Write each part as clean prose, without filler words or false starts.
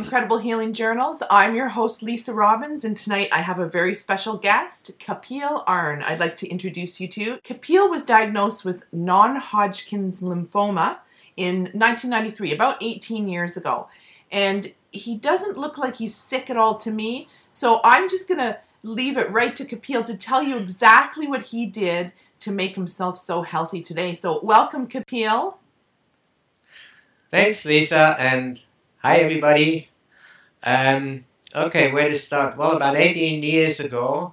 Incredible Healing Journals. I'm your host, Lisa Robbins, and tonight I have a very special guest, Kapil Arn. I'd like to introduce you to. Kapil was diagnosed with non-Hodgkin's lymphoma in 1993, about 18 years ago. And he doesn't look like he's sick at all to me, so I'm just going to leave it right to Kapil to tell you exactly what he did to make himself so healthy today. So welcome, Kapil. Thanks, Lisa, and hi, everybody. Okay, where to start? Well, about 18 years ago,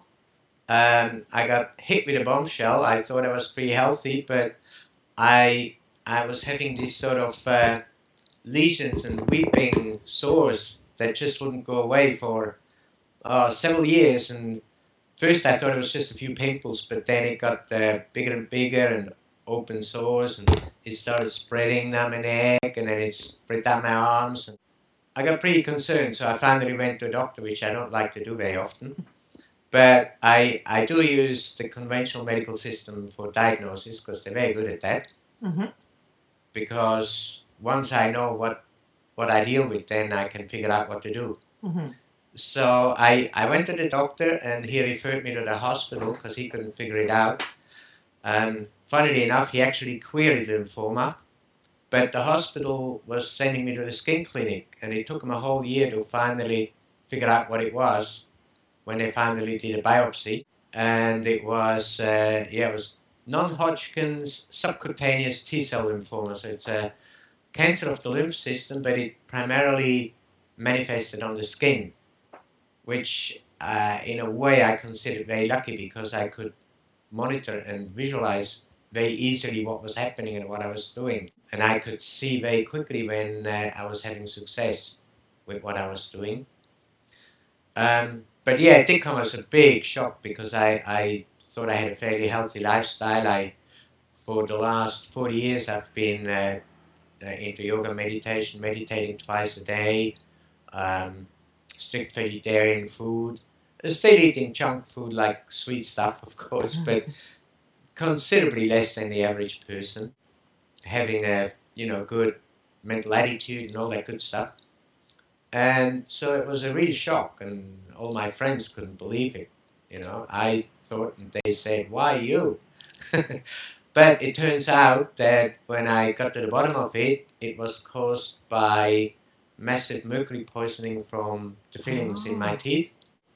I got hit with a bombshell. I thought I was pretty healthy, but I was having these sort of lesions and weeping sores that just wouldn't go away for several years. And first I thought it was just a few pimples, but then it got bigger and bigger and open sores, and it started spreading down my neck, and then it spread down my arms. And I got pretty concerned, so I finally went to a doctor, which I don't like to do very often. But I do use the conventional medical system for diagnosis because they're very good at that. Mm-hmm. Because once I know what I deal with, then I can figure out what to do. Mm-hmm. So I went to the doctor, and he referred me to the hospital because he couldn't figure it out. Funnily enough, he actually queried lymphoma, but the hospital was sending me to the skin clinic, and it took him a whole year to finally figure out what it was when they finally did a biopsy. And it was, it was non-Hodgkin's subcutaneous T-cell lymphoma. So it's a cancer of the lymph system, but it primarily manifested on the skin, which in a way I considered very lucky because I could monitor and visualize very easily what was happening and what I was doing. And I could see very quickly when I was having success with what I was doing. But yeah, it did come as a big shock because I thought I had a fairly healthy lifestyle. For the last 40 years, I've been into yoga meditation, meditating twice a day, strict vegetarian food, still eating junk food like sweet stuff, of course, but considerably less than the average person, having a good mental attitude and all that good stuff. And so it was a real shock, and all my friends couldn't believe it. I thought, and they said, "Why you?" But it turns out that when I got to the bottom of it, it was caused by massive mercury poisoning from the fillings in my teeth.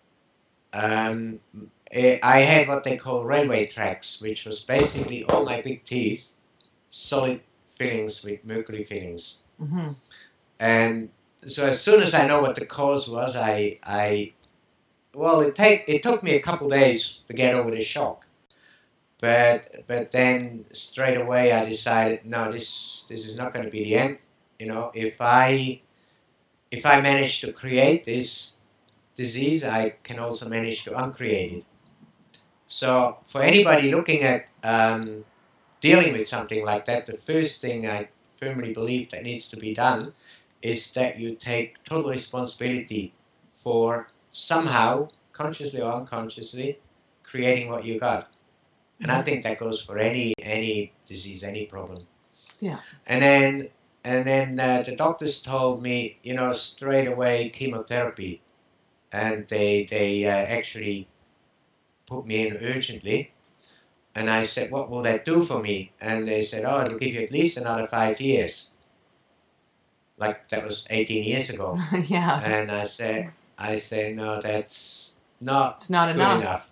I had what they call railway tracks, which was basically all my big teeth, solid fillings with mercury fillings. Mm-hmm. And so as soon as I know what the cause was, it took me a couple days to get over the shock. But then straight away I decided, no, this is not going to be the end. If I manage to create this disease, I can also manage to uncreate it. So for anybody looking at dealing with something like that, the first thing I firmly believe that needs to be done is that you take total responsibility for somehow, consciously or unconsciously, creating what you got. And I think that goes for any disease, any problem. Yeah. And then the doctors told me, straight away chemotherapy, and they actually put me in urgently. And I said, "What will that do for me?" And they said, "Oh, it'll give you at least another 5 years." Like that was 18 years ago. Yeah. And I said, "No, that's not It's not good enough.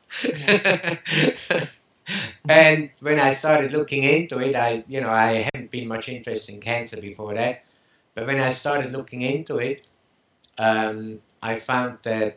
And when I started looking into it, I hadn't been much interested in cancer before that. But when I started looking into it, I found that,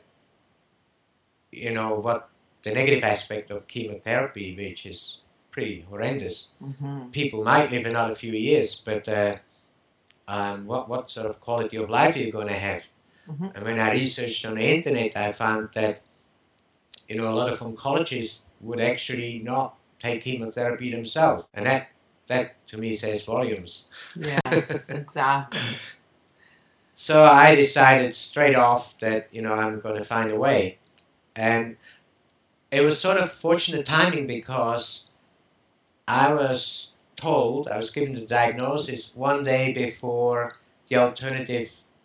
what the negative aspect of chemotherapy, which is pretty horrendous. Mm-hmm. People might live another few years, but what sort of quality of life are you going to have? Mm-hmm. And when I researched on the internet, I found that, a lot of oncologists would actually not take chemotherapy themselves. And that to me says volumes. Yes, exactly. So I decided straight off that, I'm going to find a way. And it was sort of fortunate timing because I was given the diagnosis one day before the alternative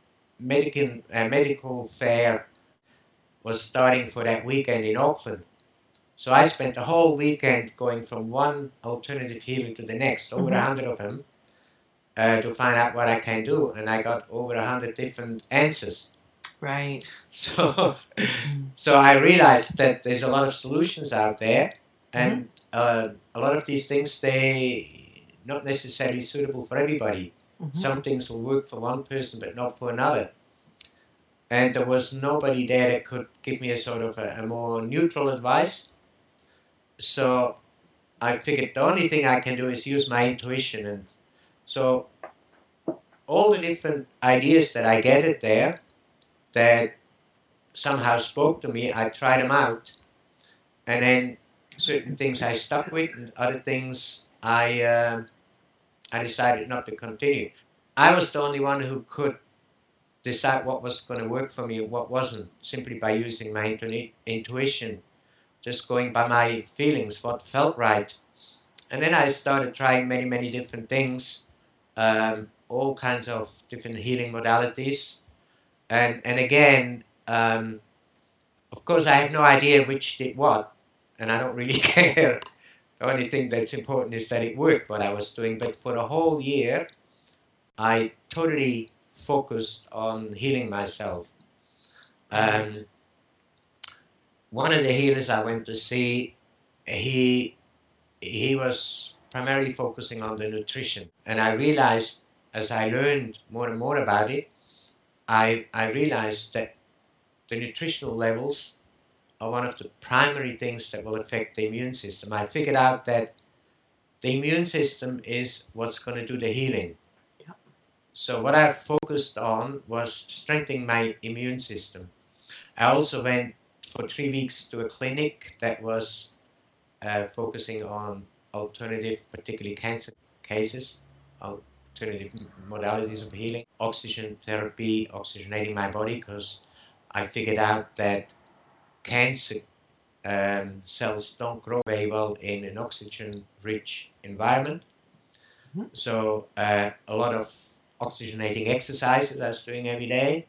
medical fair was starting for that weekend in Auckland. So I spent the whole weekend going from one alternative healer to the next, over 100 of them, to find out what I can do. And I got over 100 different answers. Right. So, so I realized that there's a lot of solutions out there, and a lot of these things, they not necessarily suitable for everybody. Some things will work for one person, but not for another. And there was nobody there that could give me a sort of a more neutral advice. So I figured the only thing I can do is use my intuition. And so all the different ideas that I gathered there that somehow spoke to me, I tried them out. And then certain things I stuck with, and other things I decided not to continue. I was the only one who could decide what was going to work for me and what wasn't, simply by using my intuition, just going by my feelings, what felt right. And then I started trying many, many different things, all kinds of different healing modalities. And again, of course, I have no idea which did what, and I don't really care. The only thing that's important is that it worked, what I was doing. But for the whole year, I totally focused on healing myself. One of the healers I went to see, he was primarily focusing on the nutrition. And I realized, as I learned more and more about it, I realized that the nutritional levels are one of the primary things that will affect the immune system. I figured out that the immune system is what's going to do the healing. Yep. So what I focused on was strengthening my immune system. I also went for 3 weeks to a clinic that was focusing on alternative, particularly cancer cases, alternative modalities of healing, oxygen therapy, oxygenating my body, because I figured out that cancer cells don't grow very well in an oxygen-rich environment. So a lot of oxygenating exercises I was doing every day.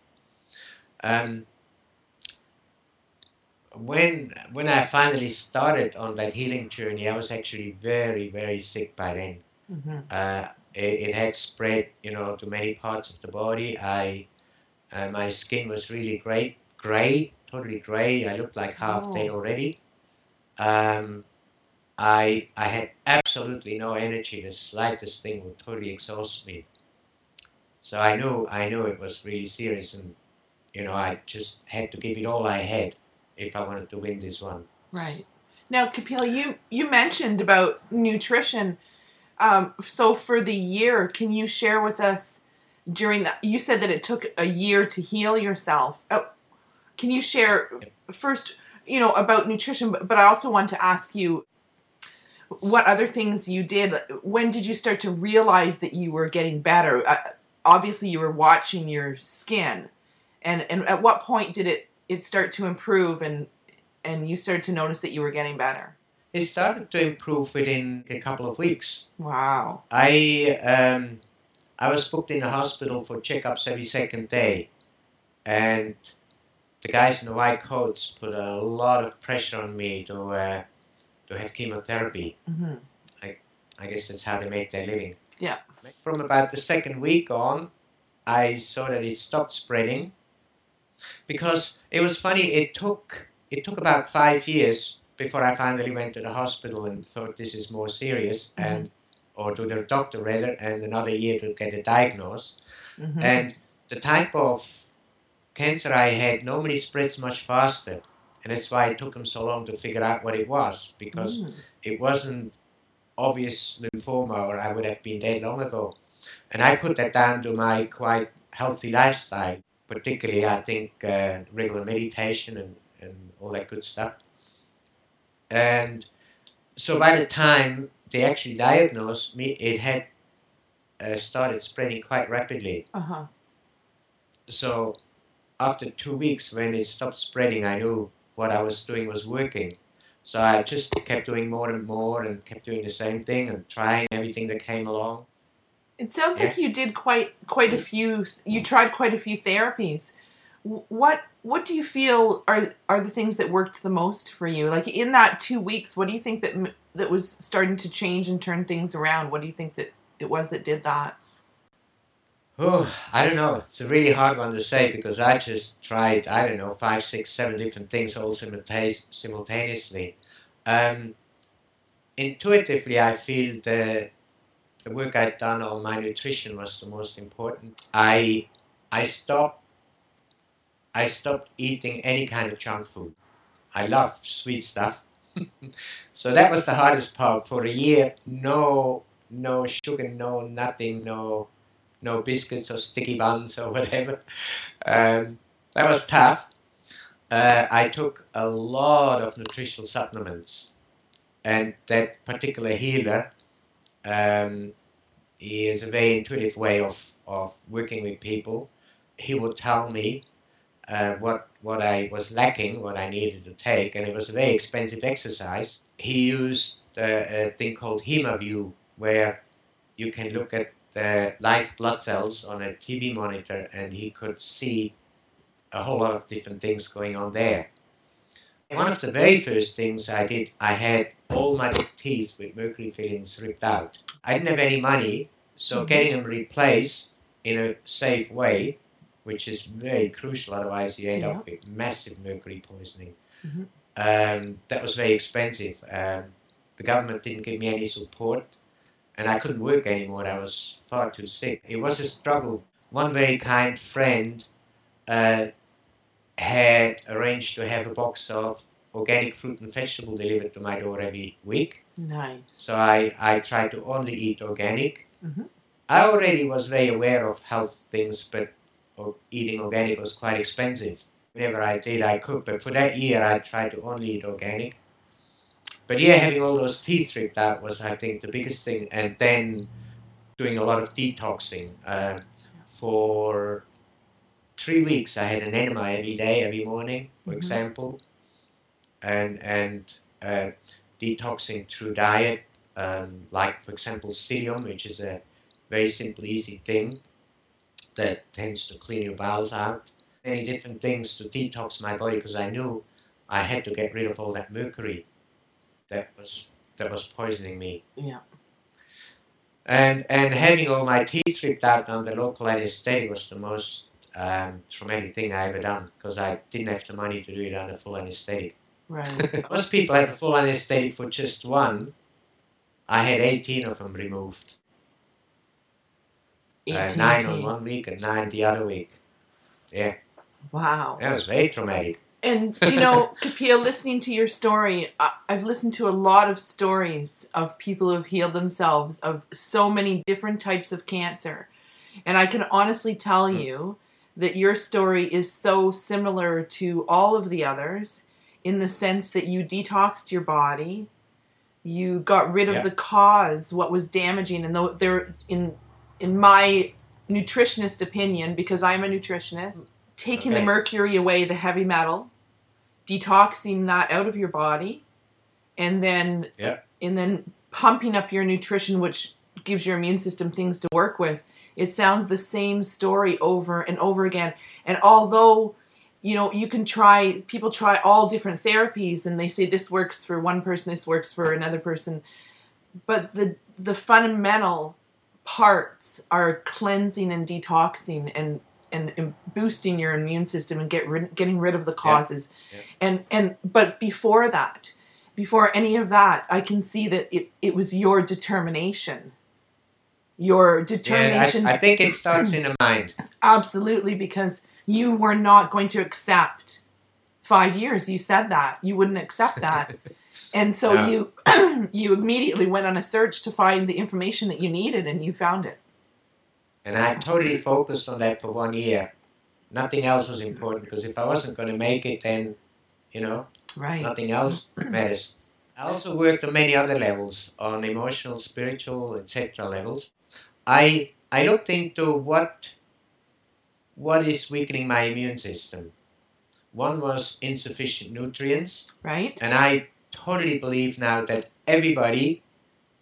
When I finally started on that healing journey, I was actually very, very sick by then. It had spread, to many parts of the body. My skin was really gray, totally gray. I looked like half dead already. I had absolutely no energy. The slightest thing would totally exhaust me. So I knew it was really serious, and I just had to give it all I had if I wanted to win this one. Right. Now, Kapil, you mentioned about nutrition. So for the year, can you share with us you said that it took a year to heal yourself. Can you share first, about nutrition, but I also want to ask you what other things you did. When did you start to realize that you were getting better? Obviously, you were watching your skin. And at what point did it start to improve and you started to notice that you were getting better? It started to improve within a couple of weeks. Wow. I was booked in the hospital for checkups every second day. And the guys in the white coats put a lot of pressure on me to have chemotherapy. I guess that's how they make their living. Yeah. From about the second week on, I saw that it stopped spreading. Because it was funny, it took about 5 years before I finally went to the hospital and thought this is more serious, or to the doctor rather, and another year to get it diagnosed. And the type of cancer I had normally spreads much faster, and that's why it took them so long to figure out what it was, because it wasn't obvious lymphoma, or I would have been dead long ago. And I put that down to my quite healthy lifestyle, particularly I think regular meditation and all that good stuff. And so by the time they actually diagnosed me, it had started spreading quite rapidly. So after 2 weeks, when it stopped spreading, I knew what I was doing was working. So I just kept doing more and more and kept doing the same thing and trying everything that came along. It sounds Yeah. like you did quite a few. You tried quite a few therapies. What do you feel are the things that worked the most for you? Like in that 2 weeks, what do you think that was starting to change and turn things around? What do you think that it was that did that? Oh, I don't know. It's a really hard one to say because I just tried, I don't know, 5, 6, 7 different things all simultaneously. Um, Intuitively, I feel the work I'd done on my nutrition was the most important. I stopped I stopped eating any kind of junk food. I love sweet stuff. So that was the hardest part. For a year, no sugar, no nothing, no biscuits or sticky buns or whatever. That was tough. I took a lot of nutritional supplements, and that particular healer, um, he is a very intuitive way of working with people. He would tell me what I was lacking, what I needed to take, and it was a very expensive exercise. He used a thing called HemaView, where you can look at the live blood cells on a TV monitor, and he could see a whole lot of different things going on there. One of the very first things I did, I had all my teeth with mercury fillings ripped out. I didn't have any money, so getting them replaced in a safe way, which is very crucial, otherwise you end up with massive mercury poisoning. That was very expensive. The government didn't give me any support, and I couldn't work anymore. I was far too sick. It was a struggle. One very kind friend had arranged to have a box of organic fruit and vegetable delivered to my door every week. Nice. So I tried to only eat organic. I already was very aware of health things, but eating organic was quite expensive. Whenever I did, I could, but for that year, I tried to only eat organic. But yeah, having all those teeth ripped out was, I think, the biggest thing. And then doing a lot of detoxing. For 3 weeks, I had an enema every day, every morning, for example, and detoxing through diet, like, for example, psyllium, which is a very simple, easy thing that tends to clean your bowels out. Many different things to detox my body because I knew I had to get rid of all that mercury that was poisoning me. Yeah. And having all my teeth ripped out under local anesthetic was the most traumatic thing I ever done because I didn't have the money to do it under full anesthetic. Right. Most people have a full anesthetic for just one. I had 18 of them removed. 9 on one week and 9 the other week. Yeah. Wow. That was very traumatic. And, you know, Kapil, listening to your story, I've listened to a lot of stories of people who have healed themselves of so many different types of cancer. And I can honestly tell you that your story is so similar to all of the others in the sense that you detoxed your body, you got rid of the cause, what was damaging, and there, in my nutritionist opinion, because I'm a nutritionist, taking the mercury away, the heavy metal, detoxing that out of your body, and then pumping up your nutrition, which gives your immune system things to work with. It sounds the same story over and over again. And although, you know, people try all different therapies and they say this works for one person, this works for another person. But the fundamental parts are cleansing and detoxing and boosting your immune system and getting rid of the causes. But before that, before any of that, I can see that it was your determination. Your determination. I think it starts in the mind. Absolutely, because you were not going to accept 5 years. You said that. You wouldn't accept that. And so you immediately went on a search to find the information that you needed, and you found it. And I totally focused on that for 1 year. Nothing else was important, because if I wasn't going to make it, then, you know, nothing else matters. I also worked on many other levels, on emotional, spiritual, etc. levels. I looked into what is weakening my immune system. One was insufficient nutrients. Right. And I totally believe now that everybody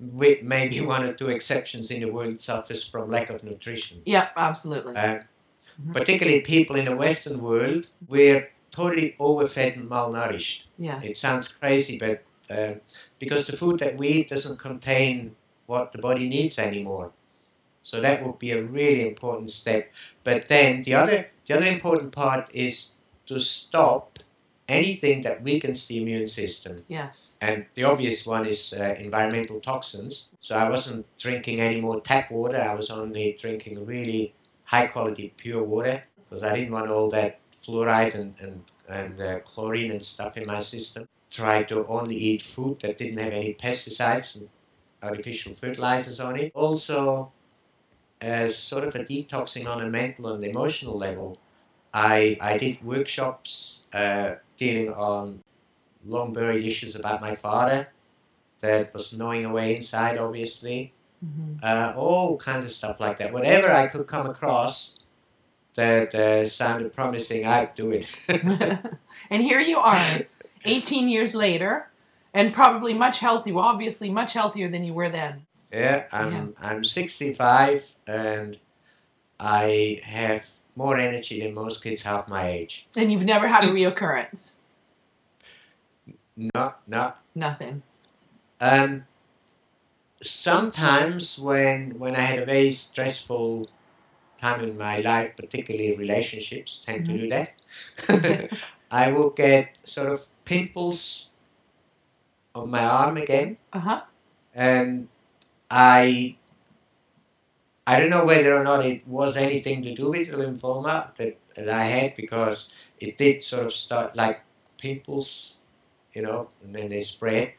with maybe one or two exceptions in the world, suffers from lack of nutrition. Yeah, absolutely. Particularly people in the Western world, we're totally overfed and malnourished. Yes. It sounds crazy, but because the food that we eat doesn't contain what the body needs anymore. So that would be a really important step. But then the other important part is to stop anything that weakens the immune system. Yes. And the obvious one is environmental toxins. So I wasn't drinking any more tap water. I was only drinking really high quality pure water because I didn't want all that fluoride and chlorine and stuff in my system. Tried to only eat food that didn't have any pesticides and artificial fertilizers on it. Also, as sort of a detoxing on a mental and emotional level, I did workshops dealing on long buried issues about my father that was gnawing away inside, obviously. All kinds of stuff like that. Whatever I could come across that sounded promising, I'd do it. And here you are, 18 years later, and probably much healthier. Well, obviously much healthier than you were then. Yeah, I'm 65 and I have more energy than most kids half my age. And you've never had a reoccurrence? No. Nothing. Sometimes when I had a very stressful time in my life, particularly relationships tend to do that, I will get sort of pimples on my arm again. And I don't know whether or not it was anything to do with the lymphoma that I had, because it did sort of start like pimples, and then they spread.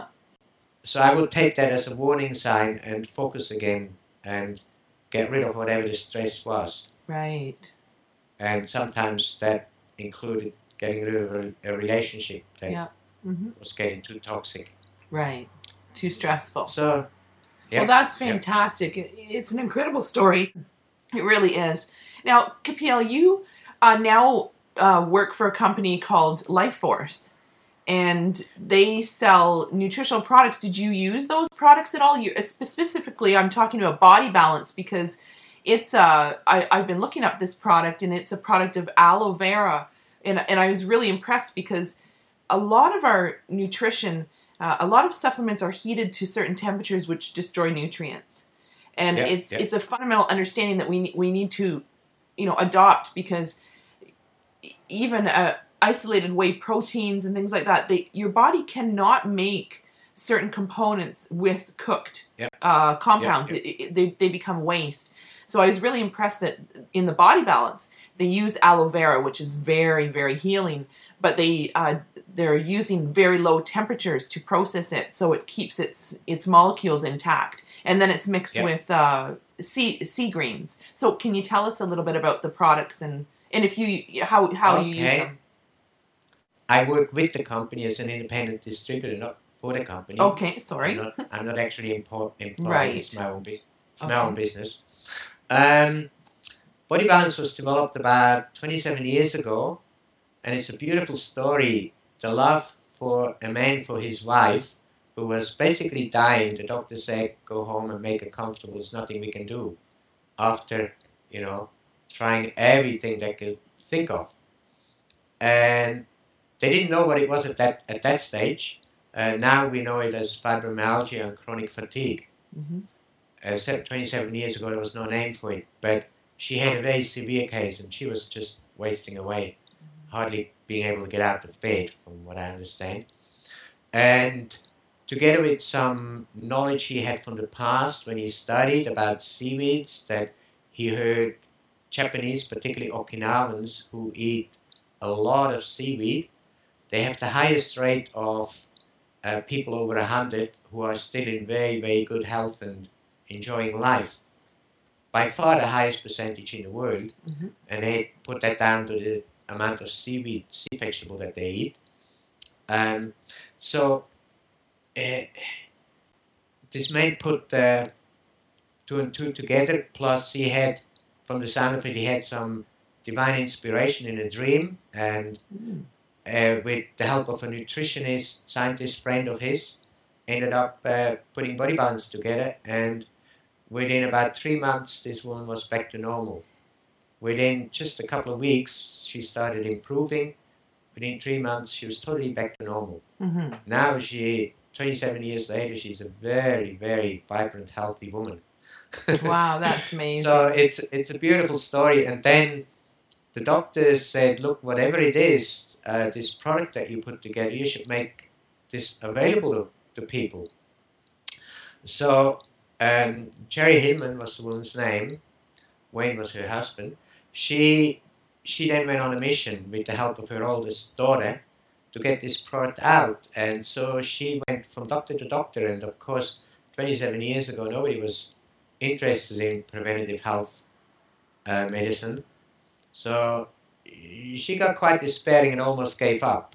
So I would take that as a warning sign and focus again and get rid of whatever the stress was. Right. And sometimes that included getting rid of a relationship that was getting too toxic. Right. Too stressful. So, yeah. Well, that's fantastic. Yeah. It's an incredible story. It really is. Now, Kapil, you now work for a company called LifeForce, and they sell nutritional products. Did you use those products at all? Specifically, I'm talking about Body Balance, because it's I've been looking up this product, and it's a product of aloe vera, and I was really impressed because a lot of our nutrition, a lot of supplements are heated to certain temperatures which destroy nutrients, and it's a fundamental understanding that we need to adopt, because even isolated whey proteins and things like that, your body cannot make certain components with cooked compounds. They become waste. So I was really impressed that in the Body Balance, they use aloe vera, which is very, very healing, but they're using very low temperatures to process it, so it keeps its molecules intact. And then it's mixed with sea greens. So can you tell us a little bit about the products and if how you use them? I work with the company as an independent distributor, not for the company. Okay, sorry. I'm not actually employed. Right. It's my own business. It's my own business. Body Balance was developed about 27 years ago, and it's a beautiful story. The love for a man for his wife, who was basically dying. The doctor said, "Go home and make her comfortable. There's nothing we can do." After, trying everything they could think of, and they didn't know what it was at that stage. Now we know it as fibromyalgia and chronic fatigue. 27 years ago, there was no name for it, but she had a very severe case, and she was just wasting away, hardly being able to get out of bed, from what I understand. And together with some knowledge he had from the past when he studied about seaweeds, that he heard Japanese, particularly Okinawans, who eat a lot of seaweed, they have the highest rate of people over 100 who are still in very, very good health and enjoying life. By far the highest percentage in the world. And they put that down to the amount of seaweed, sea vegetable that they eat. So this man put 2 and 2 together, plus he had, from the sound of it, he had some divine inspiration in a dream, and with the help of a nutritionist, scientist friend of his, ended up putting Body Balance together, and within about 3 months, this woman was back to normal. Within just a couple of weeks, she started improving. Within 3 months, she was totally back to normal. Mm-hmm. Now 27 years later, she's a very, very vibrant, healthy woman. Wow, that's amazing. So it's a beautiful story. And then the doctors said, look, whatever it is, this product that you put together, you should make this available to people. So Jerry Hillman was the woman's name. Wayne was her husband. She then went on a mission with the help of her oldest daughter to get this product out. And so she went from doctor to doctor. And of course, 27 years ago, nobody was interested in preventative health medicine. So she got quite despairing and almost gave up.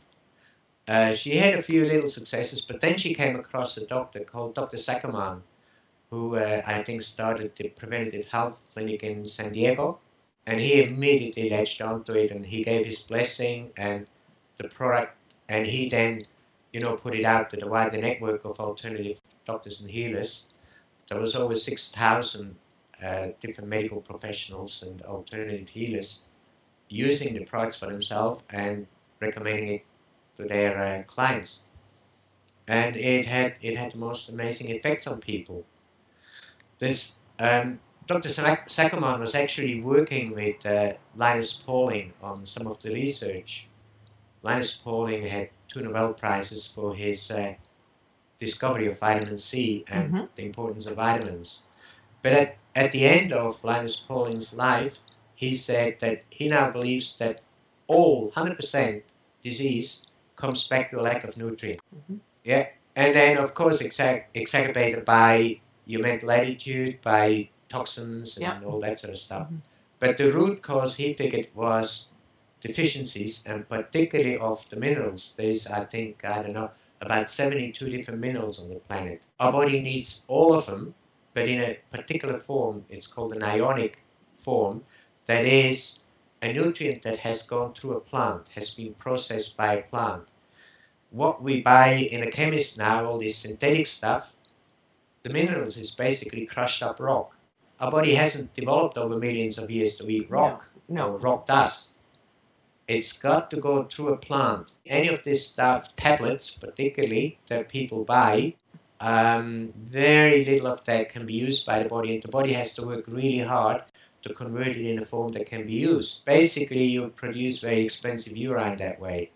She had a few little successes, but then she came across a doctor called Dr. Sackerman, who I think started the preventative health clinic in San Diego. And he immediately latched onto it, and he gave his blessing and the product, and he then, put it out to the wider network of alternative doctors and healers. There was over 6,000 different medical professionals and alternative healers using the products for themselves and recommending it to their clients. And it had the most amazing effects on people. This Dr. Sackerman was actually working with Linus Pauling on some of the research. Linus Pauling had 2 Nobel Prizes for his discovery of vitamin C and the importance of vitamins. But at the end of Linus Pauling's life, he said that he now believes that all 100% disease comes back to a lack of nutrient. Yeah, and then of course exacerbated by your mental attitude, by toxins and all that sort of stuff. But the root cause, he figured, was deficiencies, and particularly of the minerals. There's, I think, about 72 different minerals on the planet. Our body needs all of them, but in a particular form. It's called an ionic form. That is a nutrient that has gone through a plant, has been processed by a plant. What we buy in a chemist now, all this synthetic stuff, the minerals is basically crushed up rock. Our body hasn't developed over millions of years to eat rock or rock dust. It's got to go through a plant. Any of this stuff, tablets particularly, that people buy, very little of that can be used by the body, and the body has to work really hard to convert it in a form that can be used. Basically, you produce very expensive urine that way.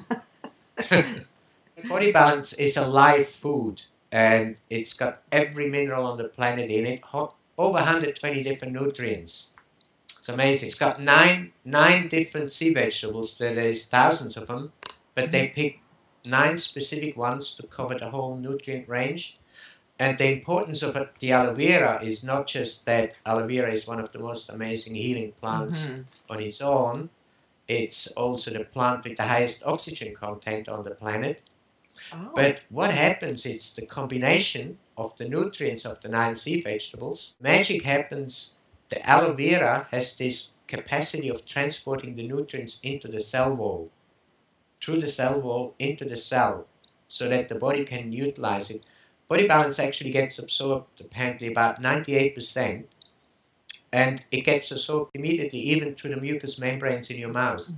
Body Balance is a live food, and it's got every mineral on the planet in it, over 120 different nutrients. It's amazing. It's got nine different sea vegetables. There's thousands of them, but they pick 9 specific ones to cover the whole nutrient range. And the importance of the aloe vera is not just that aloe vera is one of the most amazing healing plants on its own. It's also the plant with the highest oxygen content on the planet. Oh. But what happens is the combination of the nutrients of the 9 sea vegetables. Magic happens. The aloe vera has this capacity of transporting the nutrients into the cell wall, through the cell wall into the cell, so that the body can utilize it. Body Balance actually gets absorbed apparently about 98%, and it gets absorbed immediately even through the mucous membranes in your mouth.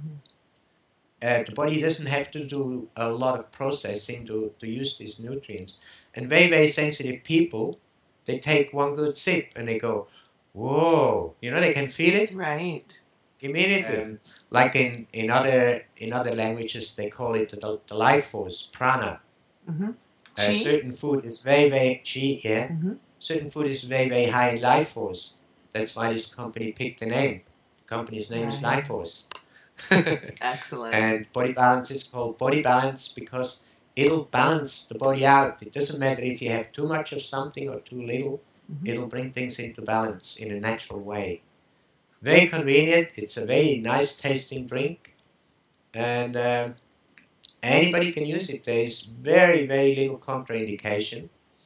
The body doesn't have to do a lot of processing to use these nutrients. And very, very sensitive people, they take one good sip and they go, whoa, they can feel it. Right. Immediately. Like in other languages, they call it the life force, prana. Certain food is very, very certain food is very, very high in life force. That's why this company picked the name. The company's name is Life Force. Excellent. And Body Balance is called Body Balance because it'll balance the body out. It doesn't matter if you have too much of something or too little. It'll bring things into balance in a natural way. Very convenient. It's a very nice tasting drink. And anybody can use it. There's very, very little contraindication.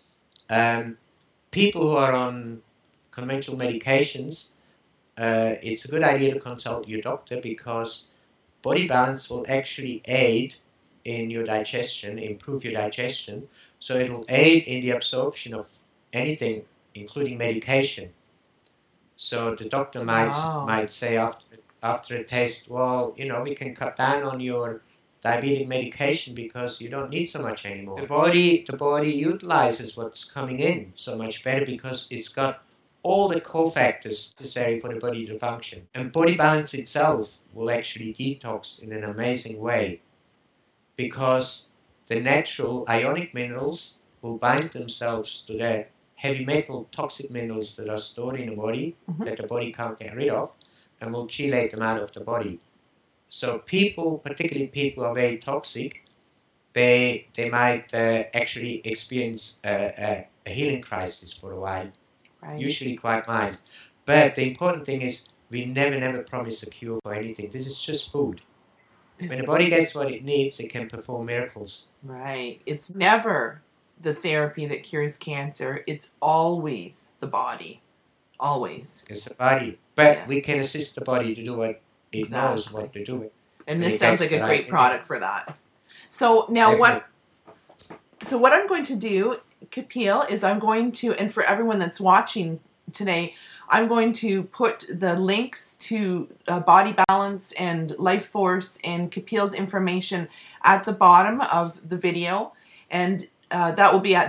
People who are on conventional medications, it's a good idea to consult your doctor because Body Balance will actually aid in your digestion, improve your digestion, So it'll aid in the absorption of anything, including medication. So the doctor might say after a test, well, you know, we can cut down on your diabetic medication because you don't need so much anymore. The body utilizes what's coming in so much better because it's got all the cofactors necessary for the body to function. And Body Balance itself will actually detox in an amazing way because the natural ionic minerals will bind themselves to the heavy metal toxic minerals that are stored in the body that the body can't get rid of, and will chelate them out of the body. So people, particularly people who are very toxic, they might actually experience a healing crisis for a while, usually quite mild. But the important thing is we never promise a cure for anything. This is just food. When the body gets what it needs, it can perform miracles. Right. It's never the therapy that cures cancer. It's always the body. Always. It's the body. But we can assist the body to do what it knows what to do. And this sounds like a great product for that. So now what I'm going to do, Kapil, is I'm going to, and for everyone that's watching today, I'm going to put the links to Body Balance and Life Force and Kapil's information at the bottom of the video. And that will be at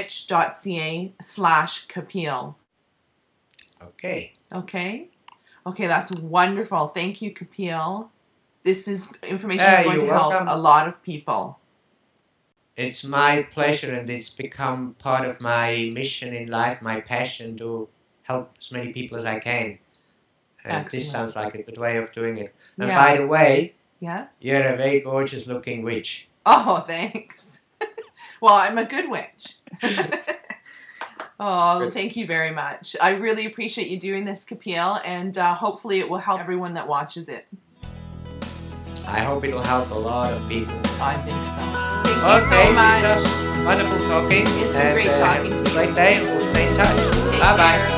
thegoodwitch.ca/Kapil. Okay. Okay, that's wonderful. Thank you, Kapil. This is information is going to help a lot of people. It's my pleasure, and it's become part of my mission in life, my passion to help as many people as I can. And this sounds like a good way of doing it. And by the way, you're a very gorgeous looking witch. Oh, thanks. Well, I'm a good witch. Oh, thank you very much. I really appreciate you doing this, Kapil, and hopefully it will help everyone that watches it. I hope it'll help a lot of people. I think so. Thank you so much. Lisa, wonderful talking. It's been great talking to you. Great day, and we'll stay in touch. Bye-bye.